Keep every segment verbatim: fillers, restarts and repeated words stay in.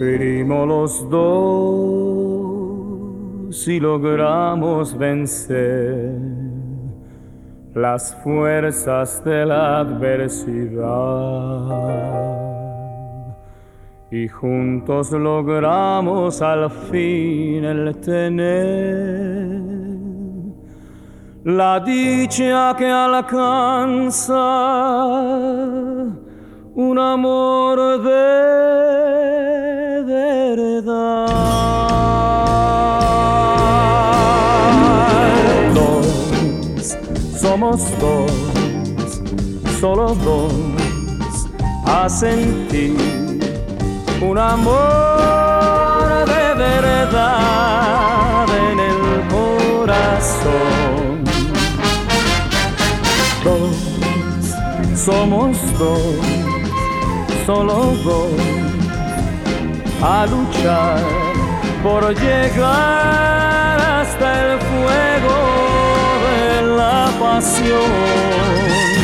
Sufrimos los dos y logramos vencer las fuerzas de la adversidad. Y juntos logramos al fin el tener la dicha que alcanza un amor de verdad. Dos, somos dos, solo dos, a sentir un amor de verdad en el corazón. Dos, somos dos, solo dos, a luchar por llegar hasta el fuego de la pasión.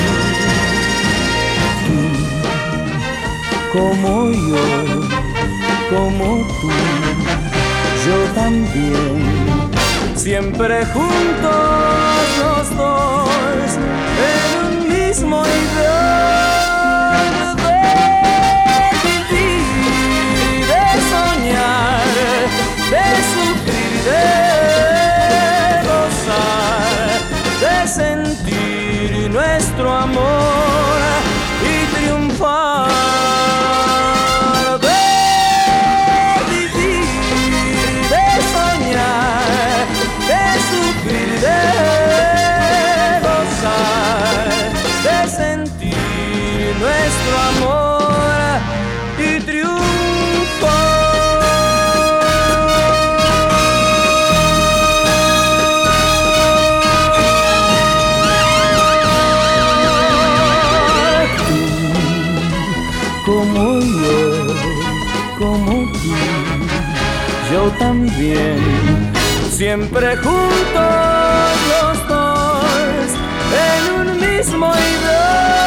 Como yo, como tú, yo también, siempre juntos los dos en un mismo ideal de vivir, de soñar, de sufrir, de gozar, de sentir nuestro amor y triunfar. Nuestro amor y triunfo. Tú, como yo, como tú, yo también, siempre juntos los dos en un mismo ideal.